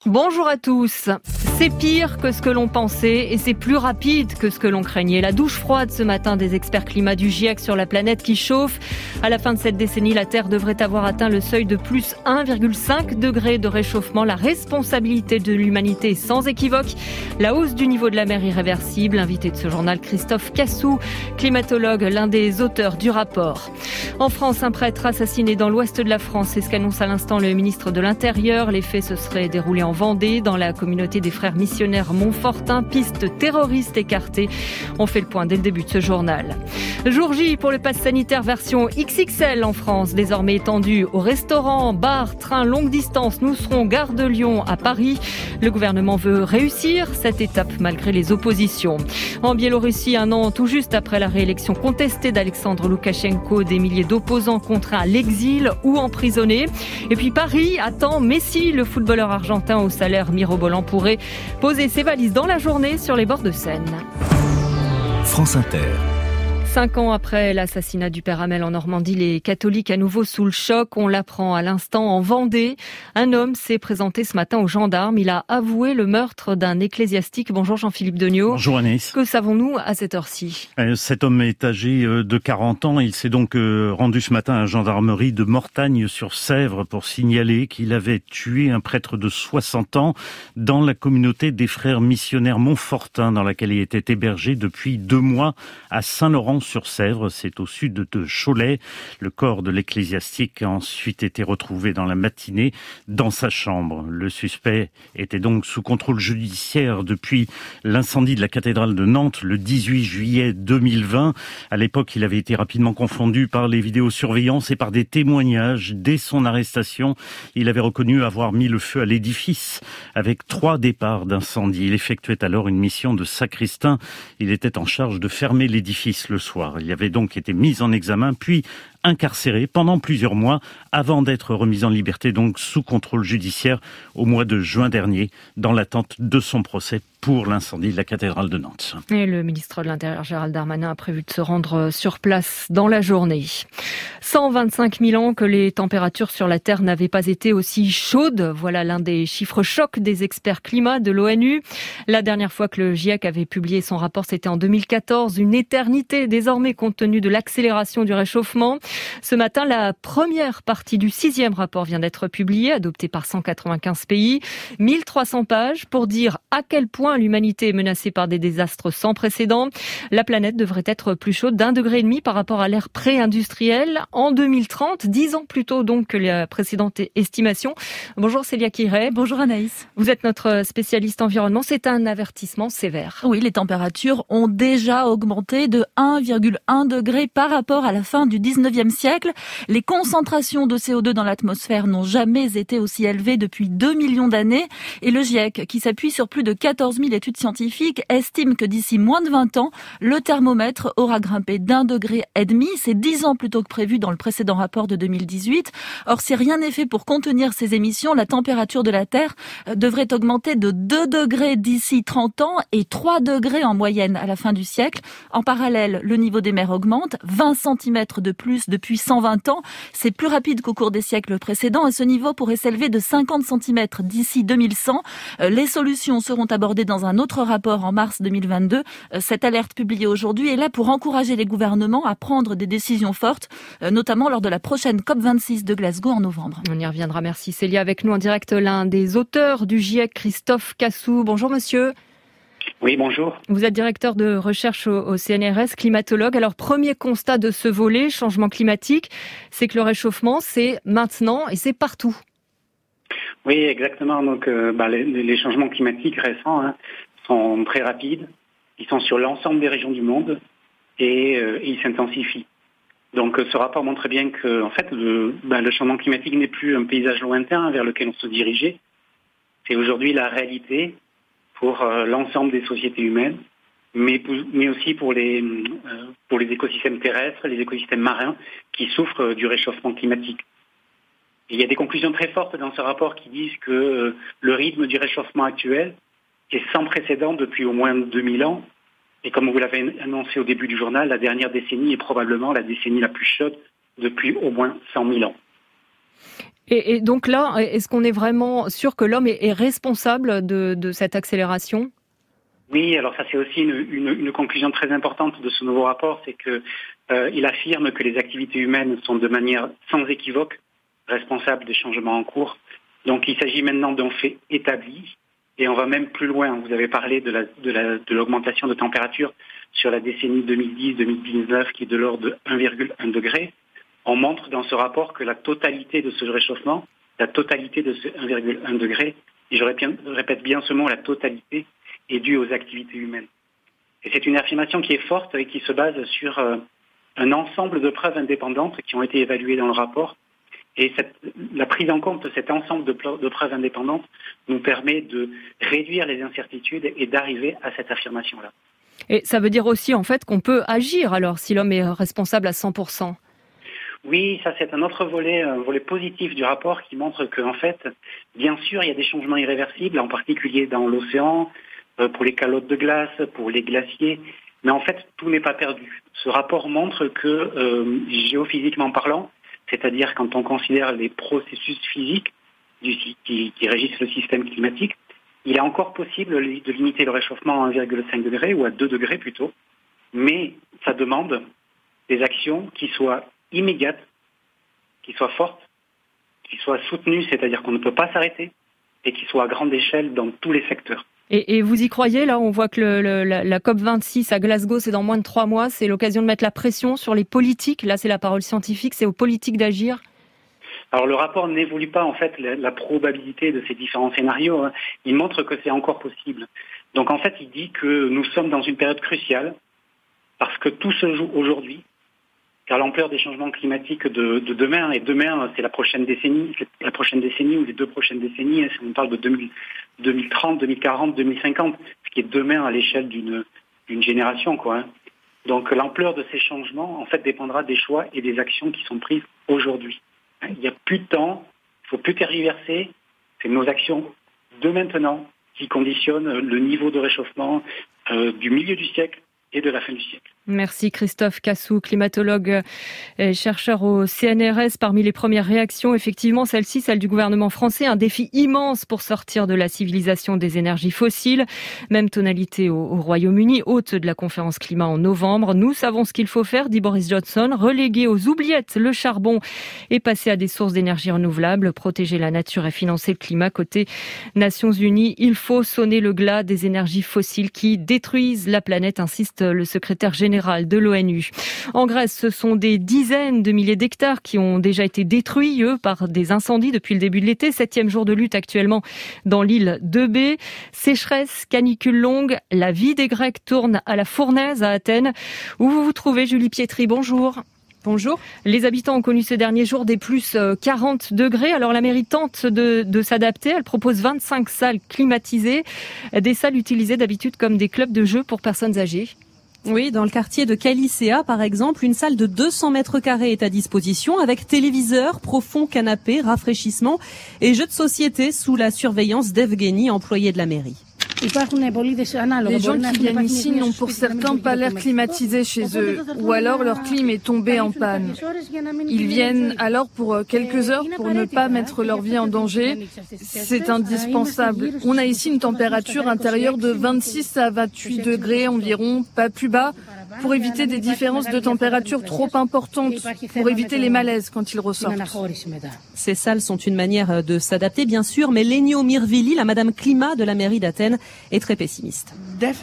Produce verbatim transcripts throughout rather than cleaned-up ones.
Bonjour à tous. C'est pire que ce que l'on pensait et c'est plus rapide que ce que l'on craignait. La douche froide ce matin des experts climat du GIEC sur la planète qui chauffe. À la fin de cette décennie, la Terre devrait avoir atteint le seuil de plus un virgule cinq degrés de réchauffement. La responsabilité de l'humanité est sans équivoque. La hausse du niveau de la mer irréversible. Invité de ce journal, Christophe Cassou, climatologue, l'un des auteurs du rapport. En France, un prêtre assassiné dans l'ouest de la France. C'est ce qu'annonce à l'instant le ministre de l'Intérieur. Les faits se seraient déroulés en Vendée, dans la communauté des frères missionnaires Montfortin. Piste terroriste écartée. On fait le point dès le début de ce journal. Jour J pour le pass sanitaire version X X L en France, désormais étendu aux restaurants, bars, trains longue distance. Nous serons gare de Lyon à Paris. Le gouvernement veut réussir cette étape malgré les oppositions. En Biélorussie, un an tout juste après la réélection contestée d'Alexandre Loukachenko, des milliers d'opposants contraints à l'exil ou emprisonnés. Et puis Paris attend Messi, le footballeur argentin au salaire mirobolant pourrait poser ses valises dans la journée sur les bords de Seine. France Inter. Cinq ans après l'assassinat du père Hamel en Normandie, les catholiques à nouveau sous le choc. On l'apprend à l'instant en Vendée. Un homme s'est présenté ce matin aux gendarmes. Il a avoué le meurtre d'un ecclésiastique. Bonjour Jean-Philippe Degnaud. Bonjour Anaïs. Que savons-nous à cette heure-ci ? Cet homme est âgé de quarante ans. Il s'est donc rendu ce matin à la gendarmerie de Mortagne-sur-Sèvre pour signaler qu'il avait tué un prêtre de soixante ans dans la communauté des frères missionnaires Montfortin, dans laquelle il était hébergé depuis deux mois à Saint-Laurent sur Sèvre, c'est au sud de Cholet. Le corps de l'ecclésiastique a ensuite été retrouvé dans la matinée dans sa chambre. Le suspect était donc sous contrôle judiciaire depuis l'incendie de la cathédrale de Nantes le dix-huit juillet deux mille vingt. À l'époque, il avait été rapidement confondu par les vidéosurveillances et par des témoignages. Dès son arrestation, il avait reconnu avoir mis le feu à l'édifice avec trois départs d'incendie. Il effectuait alors une mission de sacristain. Il était en charge de fermer l'édifice le soir. Il avait donc été mis en examen, puis incarcéré pendant plusieurs mois avant d'être remis en liberté, donc sous contrôle judiciaire au mois de juin dernier, dans l'attente de son procès pour l'incendie de la cathédrale de Nantes. Et le ministre de l'Intérieur, Gérald Darmanin, a prévu de se rendre sur place dans la journée. cent vingt-cinq mille ans que les températures sur la Terre n'avaient pas été aussi chaudes. Voilà l'un des chiffres chocs des experts climat de l'ONU. La dernière fois que le GIEC avait publié son rapport, c'était en deux mille quatorze. Une éternité désormais compte tenu de l'accélération du réchauffement. Ce matin, la première partie du sixième rapport vient d'être publiée, adoptée par cent quatre-vingt-quinze pays. mille trois cents pages pour dire à quel point l'humanité est menacée par des désastres sans précédent. La planète devrait être plus chaude d'un degré et demi par rapport à l'ère pré-industrielle en deux mille trente, dix ans plus tôt donc que la précédente estimation. Bonjour Célia Kiret. Bonjour Anaïs. Vous êtes notre spécialiste environnement. C'est un avertissement sévère. Oui, les températures ont déjà augmenté de un virgule un degré par rapport à la fin du dix-neuvième siècle. Les concentrations de C O deux dans l'atmosphère n'ont jamais été aussi élevées depuis deux millions d'années. Et le GIEC, qui s'appuie sur plus de quatorze mille études scientifiques, estime que d'ici moins de vingt ans, le thermomètre aura grimpé d'un degré et demi. C'est dix ans plus tôt que prévu dans le précédent rapport de deux mille dix-huit. Or, si rien n'est fait pour contenir ces émissions, la température de la Terre devrait augmenter de deux degrés d'ici trente ans et trois degrés en moyenne à la fin du siècle. En parallèle, le niveau des mers augmente, vingt centimètres de plus depuis cent vingt ans. C'est plus rapide qu'au cours des siècles précédents et ce niveau pourrait s'élever de cinquante centimètres d'ici deux mille cent. Les solutions seront abordées dans un autre rapport en mars deux mille vingt-deux. Cette alerte publiée aujourd'hui est là pour encourager les gouvernements à prendre des décisions fortes, notamment lors de la prochaine C O P vingt-six de Glasgow en novembre. On y reviendra. Merci Célia. Avec nous en direct l'un des auteurs du GIEC, Christophe Cassou. Bonjour monsieur. Oui, bonjour. Vous êtes directeur de recherche au, au C N R S, climatologue. Alors, premier constat de ce volet, changement climatique, c'est que le réchauffement, c'est maintenant et c'est partout. Oui, exactement. Donc, euh, bah, les, les changements climatiques récents hein, sont très rapides. Ils sont sur l'ensemble des régions du monde et, euh, et ils s'intensifient. Donc, euh, ce rapport montre bien que, en fait, le, bah, le changement climatique n'est plus un paysage lointain hein, vers lequel on se dirigeait. C'est aujourd'hui la réalité pour euh, l'ensemble des sociétés humaines, mais, mais aussi pour les, euh, pour les écosystèmes terrestres, les écosystèmes marins qui souffrent euh, du réchauffement climatique. Et il y a des conclusions très fortes dans ce rapport qui disent que euh, le rythme du réchauffement actuel est sans précédent depuis au moins deux mille ans. Et comme vous l'avez annoncé au début du journal, la dernière décennie est probablement la décennie la plus chaude depuis au moins cent mille ans. Et, et donc là, est-ce qu'on est vraiment sûr que l'homme est, est responsable de, de cette accélération ? Oui, alors ça c'est aussi une, une, une conclusion très importante de ce nouveau rapport, c'est que euh, il affirme que les activités humaines sont de manière sans équivoque responsables des changements en cours. Donc il s'agit maintenant d'un fait établi, et on va même plus loin. Vous avez parlé de, la, de, la, de l'augmentation de température sur la décennie deux mille dix deux mille dix-neuf qui est de l'ordre de un virgule un degré. On montre dans ce rapport que la totalité de ce réchauffement, la totalité de ce un virgule un degré, et je répète, je répète bien ce mot, la totalité, est due aux activités humaines. Et c'est une affirmation qui est forte et qui se base sur euh, un ensemble de preuves indépendantes qui ont été évaluées dans le rapport. Et cette, la prise en compte de cet ensemble de, de preuves indépendantes nous permet de réduire les incertitudes et d'arriver à cette affirmation-là. Et ça veut dire aussi en fait qu'on peut agir alors si l'homme est responsable à cent pour cent. Oui, ça c'est un autre volet, un volet positif du rapport qui montre qu'en fait, bien sûr, il y a des changements irréversibles, en particulier dans l'océan, pour les calottes de glace, pour les glaciers, mais en fait, tout n'est pas perdu. Ce rapport montre que, euh, géophysiquement parlant, c'est-à-dire quand on considère les processus physiques du, qui, qui régissent le système climatique, il est encore possible de limiter le réchauffement à un virgule cinq degré ou à deux degrés plutôt, mais ça demande des actions qui soient immédiates, qui soient fortes, qui soient soutenues, c'est-à-dire qu'on ne peut pas s'arrêter, et qui soient à grande échelle dans tous les secteurs. Et, et vous y croyez, là, on voit que le, le, la, la COP vingt-six à Glasgow, c'est dans moins de trois mois, c'est l'occasion de mettre la pression sur les politiques, là c'est la parole scientifique, c'est aux politiques d'agir. Alors le rapport n'évolue pas en fait la, la probabilité de ces différents scénarios, hein. Il montre que c'est encore possible. Donc en fait il dit que nous sommes dans une période cruciale parce que tout se joue aujourd'hui, car l'ampleur des changements climatiques de, de demain, et demain c'est la prochaine décennie, c'est la prochaine décennie ou les deux prochaines décennies, on parle de deux mille, deux mille trente, deux mille quarante, deux mille cinquante, ce qui est demain à l'échelle d'une, d'une génération, quoi. Hein. Donc l'ampleur de ces changements en fait dépendra des choix et des actions qui sont prises aujourd'hui. Il n'y a plus de temps, il ne faut plus tergiverser, c'est nos actions de maintenant qui conditionnent le niveau de réchauffement euh, du milieu du siècle et de la fin du siècle. Merci Christophe Cassou, climatologue et chercheur au C N R S. Parmi les premières réactions, effectivement, celle-ci, celle du gouvernement français, un défi immense pour sortir de la civilisation des énergies fossiles. Même tonalité au, au Royaume-Uni, hôte de la conférence climat en novembre. Nous savons ce qu'il faut faire, dit Boris Johnson, reléguer aux oubliettes le charbon et passer à des sources d'énergie renouvelables, protéger la nature et financer le climat. Côté Nations Unies, il faut sonner le glas des énergies fossiles qui détruisent la planète, insiste le secrétaire général de l'ONU. En Grèce, ce sont des dizaines de milliers d'hectares qui ont déjà été détruits, eux, par des incendies depuis le début de l'été. Septième jour de lutte actuellement dans l'île d'Eubée. Sécheresse, canicule longue, la vie des Grecs tourne à la fournaise à Athènes. Où vous vous trouvez, Julie Pietri, bonjour. Bonjour. Les habitants ont connu ces derniers jours des plus quarante degrés. Alors la mairie tente de, de s'adapter. Elle propose vingt-cinq salles climatisées, des salles utilisées d'habitude comme des clubs de jeux pour personnes âgées. Oui, dans le quartier de Calicea, par exemple, une salle de deux cents mètres carrés est à disposition avec téléviseur, profond canapé, rafraîchissement et jeux de société sous la surveillance d'Evgeny, employé de la mairie. Les gens qui viennent ici n'ont pour certains pas l'air climatisé chez eux, ou alors leur clim est tombé en panne. Ils viennent alors pour quelques heures pour ne pas mettre leur vie en danger. C'est indispensable. On a ici une température intérieure de vingt-six à vingt-huit degrés environ, pas plus bas, pour éviter des différences de température trop importantes, pour éviter les malaises quand ils ressortent. Ces salles sont une manière de s'adapter, bien sûr, mais Lénio Mirvili, la madame climat de la mairie d'Athènes, est très pessimiste.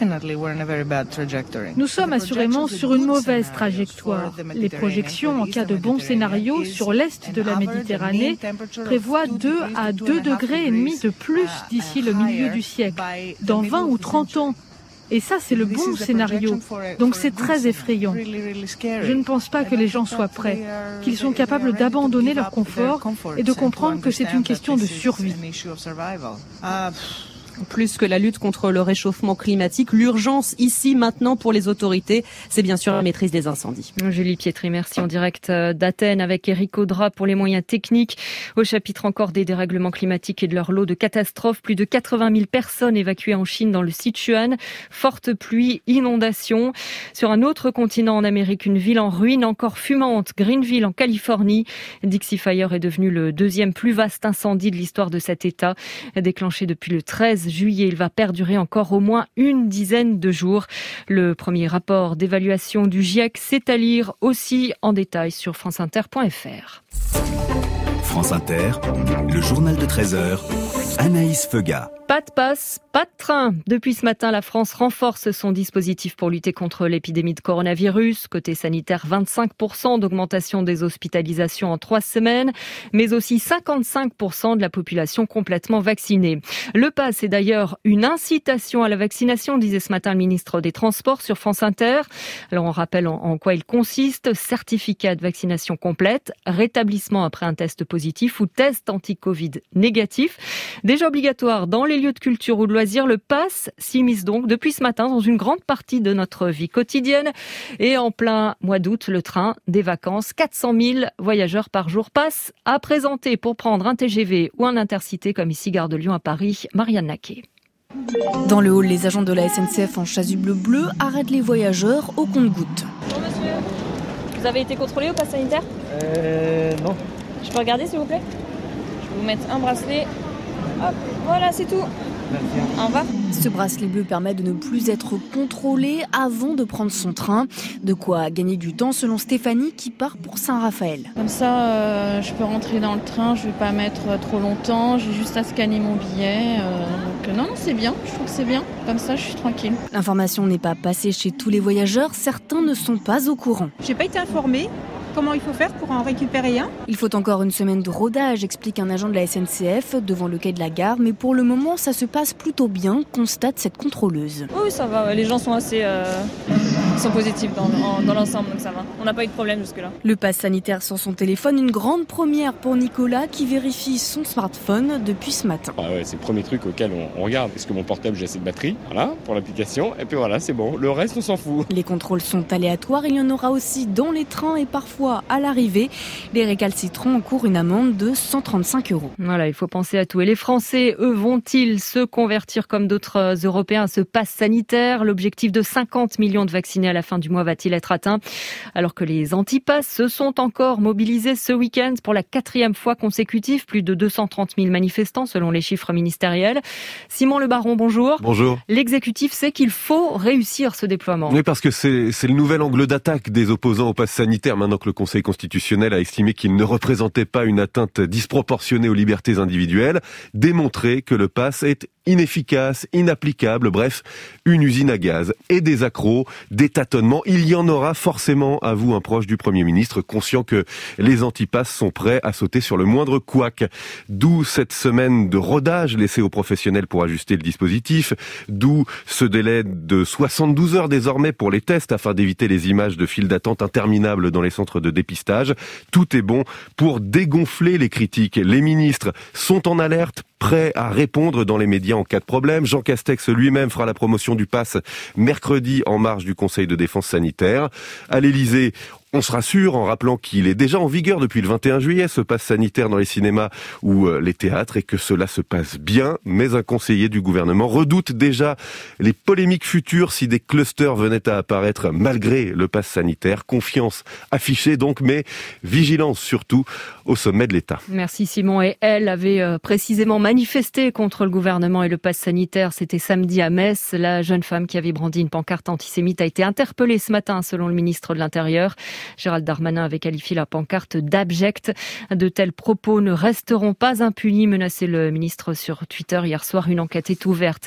Nous sommes assurément sur une mauvaise trajectoire. Les projections en cas de bon scénario sur l'est de la Méditerranée prévoient deux à deux degrés et demi de plus d'ici le milieu du siècle, dans vingt ou trente ans. Et ça, c'est le bon scénario. Donc c'est très effrayant. Je ne pense pas que les gens soient prêts, qu'ils sont capables d'abandonner leur confort et de comprendre que c'est une question de survie. Plus que la lutte contre le réchauffement climatique, l'urgence ici, maintenant, pour les autorités, c'est bien sûr la maîtrise des incendies. Julie Pietri, merci en direct d'Athènes avec Eric Audra pour les moyens techniques. Au chapitre encore des dérèglements climatiques et de leur lot de catastrophes, plus de quatre-vingt mille personnes évacuées en Chine dans le Sichuan. Fortes pluies, inondations. Sur un autre continent en Amérique, une ville en ruine encore fumante, Greenville en Californie. Dixie Fire est devenu le deuxième plus vaste incendie de l'histoire de cet État. Déclenché depuis le treize juillet, il va perdurer encore au moins une dizaine de jours. Le premier rapport d'évaluation du GIEC, c'est à lire aussi en détail sur franceinter point f r. France Inter, le journal de treize heures, Anaïs Feuga. Pas de passe, pas de train. Depuis ce matin, la France renforce son dispositif pour lutter contre l'épidémie de coronavirus. Côté sanitaire, vingt-cinq pour cent d'augmentation des hospitalisations en trois semaines, mais aussi cinquante-cinq pour cent de la population complètement vaccinée. Le pass est d'ailleurs une incitation à la vaccination, disait ce matin le ministre des Transports sur France Inter. Alors on rappelle en, en quoi il consiste. Certificat de vaccination complète, rétablissement après un test positif ou test anti-Covid négatif. Déjà obligatoire dans les lieux de culture ou de loisirs, le pass s'immisce donc depuis ce matin dans une grande partie de notre vie quotidienne. Et en plein mois d'août, le train des vacances, quatre cent mille voyageurs par jour passent à présenter pour prendre un T G V ou un Intercité comme ici Gare de Lyon à Paris. Marianne Naquet. Dans le hall, les agents de la S N C F en chasuble bleu arrêtent les voyageurs au compte-gouttes. Bonjour monsieur, vous avez été contrôlé au pass sanitaire ? Euh... non. Je peux regarder s'il vous plaît ? Je vais vous mettre un bracelet. Hop, voilà, c'est tout. Merci. Au revoir. Ce bracelet bleu permet de ne plus être contrôlé avant de prendre son train. De quoi gagner du temps selon Stéphanie qui part pour Saint-Raphaël. Comme ça, euh, je peux rentrer dans le train, je ne vais pas mettre trop longtemps, j'ai juste à scanner mon billet. Euh, donc non, non, c'est bien, je trouve que c'est bien. Comme ça, je suis tranquille. L'information n'est pas passée chez tous les voyageurs, certains ne sont pas au courant. J'ai pas été informée. Comment il faut faire pour en récupérer un ? Il faut encore une semaine de rodage, explique un agent de la S N C F devant le quai de la gare. Mais pour le moment, ça se passe plutôt bien, constate cette contrôleuse. Oui, ça va. Les gens sont assez euh, sont positifs dans, en, dans l'ensemble, donc ça va. On n'a pas eu de problème jusque-là. Le pass sanitaire sur son téléphone, une grande première pour Nicolas qui vérifie son smartphone depuis ce matin. Ah ouais, c'est le premier truc auquel on, on regarde. Est-ce que mon portable, j'ai assez de batterie ? Voilà, pour l'application. Et puis voilà, c'est bon. Le reste, on s'en fout. Les contrôles sont aléatoires. Il y en aura aussi dans les trains et parfois à l'arrivée. Les récalcitrants encourent une amende de cent trente-cinq euros. Voilà, il faut penser à tout. Et les Français, eux, vont-ils se convertir comme d'autres Européens à ce pass sanitaire ? L'objectif de cinquante millions de vaccinés à la fin du mois va-t-il être atteint ? Alors que les antipasses se sont encore mobilisés ce week-end pour la quatrième fois consécutive. Plus de deux cent trente mille manifestants selon les chiffres ministériels. Simon Le Baron, bonjour. Bonjour. L'exécutif sait qu'il faut réussir ce déploiement. Oui, parce que c'est, c'est le nouvel angle d'attaque des opposants au pass sanitaire maintenant que le Conseil constitutionnel a estimé qu'il ne représentait pas une atteinte disproportionnée aux libertés individuelles, démontrer que le pass est inefficace, inapplicable, bref, une usine à gaz et des accros, des tâtonnements. Il y en aura forcément, avoue un proche du Premier ministre, conscient que les antipasses sont prêts à sauter sur le moindre couac. D'où cette semaine de rodage laissée aux professionnels pour ajuster le dispositif, d'où ce délai de soixante-douze heures désormais pour les tests afin d'éviter les images de files d'attente interminables dans les centres de dépistage. Tout est bon pour dégonfler les critiques. Les ministres sont en alerte, prêts à répondre dans les médias en cas de problème. Jean Castex lui-même fera la promotion du pass mercredi en marge du Conseil de défense sanitaire. À l'Élysée, on se rassure en rappelant qu'il est déjà en vigueur depuis le vingt et un juillet, ce pass sanitaire dans les cinémas ou les théâtres, et que cela se passe bien. Mais un conseiller du gouvernement redoute déjà les polémiques futures si des clusters venaient à apparaître malgré le pass sanitaire. Confiance affichée donc, mais vigilance surtout au sommet de l'État. Merci Simon. Et elle avait précisément manifesté contre le gouvernement et le pass sanitaire. C'était samedi à Metz. La jeune femme qui avait brandi une pancarte antisémite a été interpellée ce matin selon le ministre de l'Intérieur. Gérald Darmanin avait qualifié la pancarte d'abjecte. De tels propos ne resteront pas impunis, menaçait le ministre sur Twitter hier soir. Une enquête est ouverte.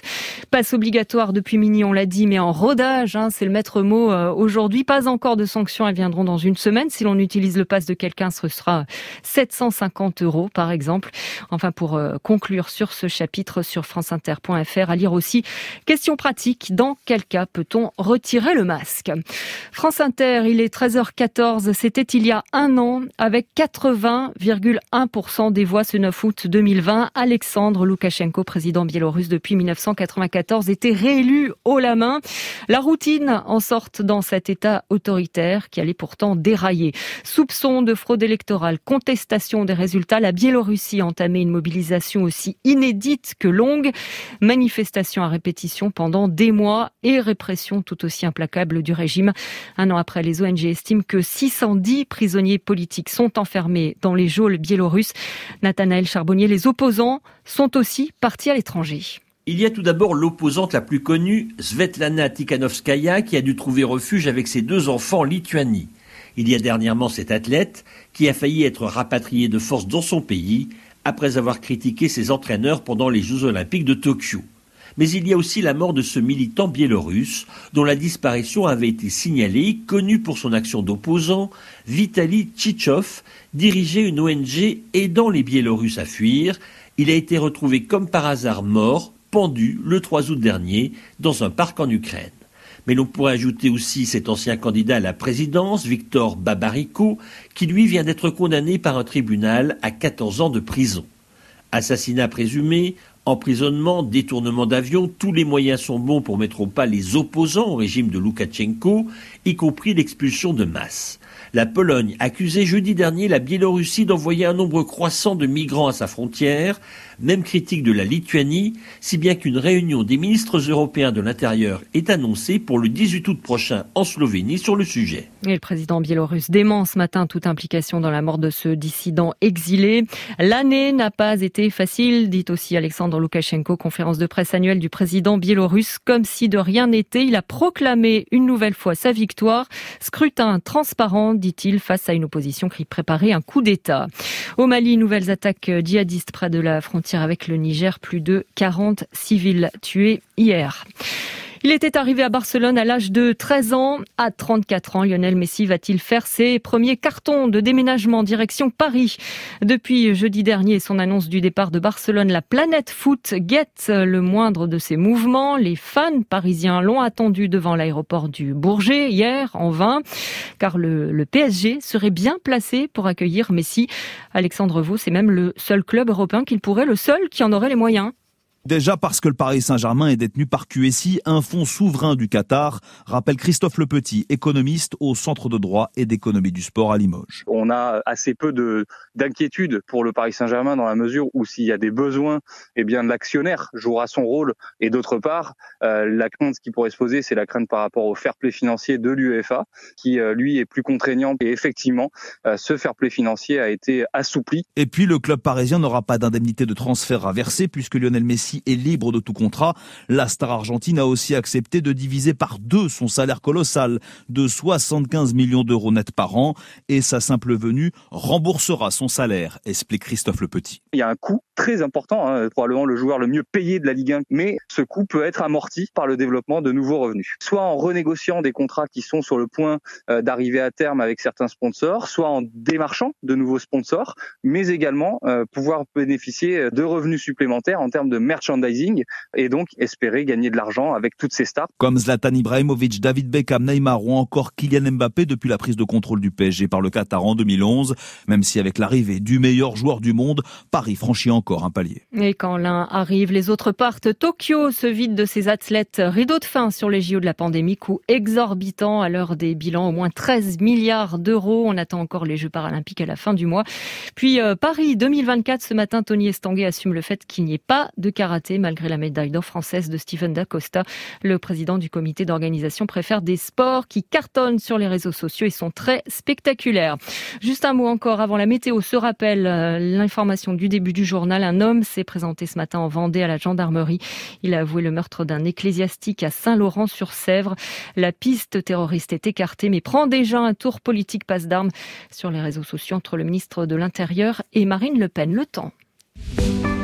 Passe obligatoire depuis minuit, on l'a dit, mais en rodage, hein, c'est le maître mot euh, aujourd'hui. Pas encore de sanctions, elles viendront dans une semaine. Si l'on utilise le pass de quelqu'un, ce sera sept cent cinquante euros par exemple. Enfin, pour euh, conclure sur ce chapitre sur franceinter point f r, à lire aussi, question pratique, dans quel cas peut-on retirer le masque? France Inter, il est treize heures quatorze, c'était il y a un an, avec quatre-vingts virgule un pour cent des voix ce neuf août deux mille vingt. Alexandre Loukachenko, président biélorusse depuis mille neuf cent quatre-vingt-quatorze, était réélu haut la main. La routine en sorte dans cet État autoritaire qui allait pourtant dérailler. Soupçons de fraude électorale, contestation des résultats, la Biélorussie a entamé une mobilisation aussi inédite que longue. Manifestations à répétition pendant des mois et répression tout aussi implacable du régime. Un an après, les O N G estiment que six cent dix prisonniers politiques sont enfermés dans les geôles biélorusses. Nathanaël Charbonnier, les opposants sont aussi partis à l'étranger. Il y a tout d'abord l'opposante la plus connue, Svetlana Tikhanovskaya, qui a dû trouver refuge avec ses deux enfants en Lituanie. Il y a dernièrement cette athlète qui a failli être rapatriée de force dans son pays après avoir critiqué ses entraîneurs pendant les Jeux Olympiques de Tokyo. Mais il y a aussi la mort de ce militant biélorusse dont la disparition avait été signalée, connu pour son action d'opposant, Vitali Tchitchov, dirigeait une O N G aidant les Biélorusses à fuir. Il a été retrouvé comme par hasard mort, pendu le trois août dernier dans un parc en Ukraine. Mais l'on pourrait ajouter aussi cet ancien candidat à la présidence, Viktor Babariko, qui lui vient d'être condamné par un tribunal à quatorze ans de prison. Assassinat présumé, emprisonnement, détournement d'avion, tous les moyens sont bons pour mettre au pas les opposants au régime de Loukachenko, y compris l'expulsion de masse. La Pologne accusait jeudi dernier la Biélorussie d'envoyer un nombre croissant de migrants à sa frontière, même critique de la Lituanie, si bien qu'une réunion des ministres européens de l'Intérieur est annoncée pour le dix-huit août prochain en Slovénie sur le sujet. Et le président biélorusse dément ce matin toute implication dans la mort de ce dissident exilé. L'année n'a pas été facile, dit aussi Alexandre Loukachenko, conférence de presse annuelle du président biélorusse. Comme si de rien n'était, il a proclamé une nouvelle fois sa victoire. Scrutin transparent, dit-il, face à une opposition qui préparait un coup d'État. Au Mali, nouvelles attaques djihadistes près de la frontière avec le Niger. Plus de quarante civils tués hier. Il était arrivé à Barcelone à l'âge de treize ans. À trente-quatre ans, Lionel Messi va-t-il faire ses premiers cartons de déménagement direction Paris? Depuis jeudi dernier, son annonce du départ de Barcelone, la planète foot guette le moindre de ses mouvements. Les fans parisiens l'ont attendu devant l'aéroport du Bourget hier, en vain, car le, le P S G serait bien placé pour accueillir Messi. Alexandre Vaux, c'est même le seul club européen qu'il pourrait, le seul qui en aurait les moyens. Déjà parce que le Paris Saint-Germain est détenu par Q S I, un fonds souverain du Qatar, rappelle Christophe Lepetit, économiste au Centre de droit et d'économie du sport à Limoges. On a assez peu de, d'inquiétude pour le Paris Saint-Germain dans la mesure où s'il y a des besoins, eh bien l'actionnaire jouera son rôle. Et d'autre part, euh, la crainte qui pourrait se poser, c'est la crainte par rapport au fair play financier de l'UEFA, qui euh, lui est plus contraignant. Et effectivement, euh, ce fair play financier a été assoupli. Et puis le club parisien n'aura pas d'indemnité de transfert à verser puisque Lionel Messi est libre de tout contrat. La star argentine a aussi accepté de diviser par deux son salaire colossal de soixante-quinze millions d'euros net par an et sa simple venue remboursera son salaire, explique Christophe Lepetit. Il y a un coût très important, hein, probablement le joueur le mieux payé de la Ligue un, mais ce coût peut être amorti par le développement de nouveaux revenus. Soit en renégociant des contrats qui sont sur le point euh, d'arriver à terme avec certains sponsors, soit en démarchant de nouveaux sponsors, mais également euh, pouvoir bénéficier de revenus supplémentaires en termes de merchandising et donc espérer gagner de l'argent avec toutes ces stars. Comme Zlatan Ibrahimovic, David Beckham, Neymar ou encore Kylian Mbappé depuis la prise de contrôle du P S G par le Qatar en deux mille onze. Même si avec l'arrivée du meilleur joueur du monde, Paris franchit encore un palier. Et quand l'un arrive, les autres partent. Tokyo se vide de ses athlètes. Rideau de fin sur les J O de la pandémie, coût exorbitant à l'heure des bilans, au moins treize milliards d'euros. On attend encore les Jeux paralympiques à la fin du mois. Puis euh, Paris deux mille vingt-quatre, ce matin, Tony Estanguet assume le fait qu'il n'y ait pas de karaté malgré la médaille d'or française de Stephen Dacosta. Le président du comité d'organisation préfère des sports qui cartonnent sur les réseaux sociaux et sont très spectaculaires. Juste un mot encore avant la météo. Se rappelle euh, l'information du début du journal. Un homme s'est présenté ce matin en Vendée à la gendarmerie. Il a avoué le meurtre d'un ecclésiastique à Saint-Laurent-sur-Sèvre. La piste terroriste est écartée mais prend déjà un tour politique passe d'armes sur les réseaux sociaux entre le ministre de l'Intérieur et Marine Le Pen. Le temps.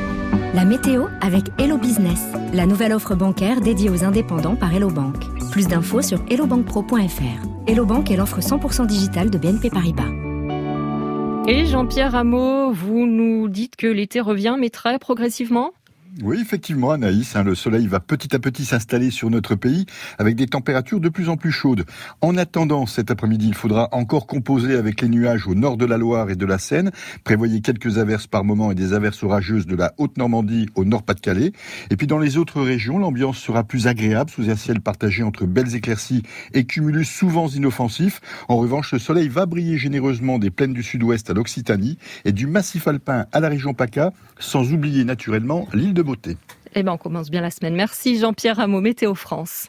La météo avec Hello Business, la nouvelle offre bancaire dédiée aux indépendants par Hello Bank. Plus d'infos sur hello bank pro point f r. Hello Bank est l'offre cent pour cent digitale de B N P Paribas. Et Jean-Pierre Rameau, vous nous dites que l'été revient, mais très progressivement ? Oui, effectivement, Anaïs, hein, le soleil va petit à petit s'installer sur notre pays avec des températures de plus en plus chaudes. En attendant, cet après-midi, il faudra encore composer avec les nuages au nord de la Loire et de la Seine. Prévoyez quelques averses par moment et des averses orageuses de la Haute-Normandie au Nord-Pas-de-Calais. Et puis dans les autres régions, l'ambiance sera plus agréable sous un ciel partagé entre belles éclaircies et cumulus souvent inoffensifs. En revanche, le soleil va briller généreusement des plaines du sud-ouest à l'Occitanie et du massif alpin à la région PACA, sans oublier naturellement l'île de Beauté. Eh ben, on commence bien la semaine. Merci Jean-Pierre Rameau, Météo France.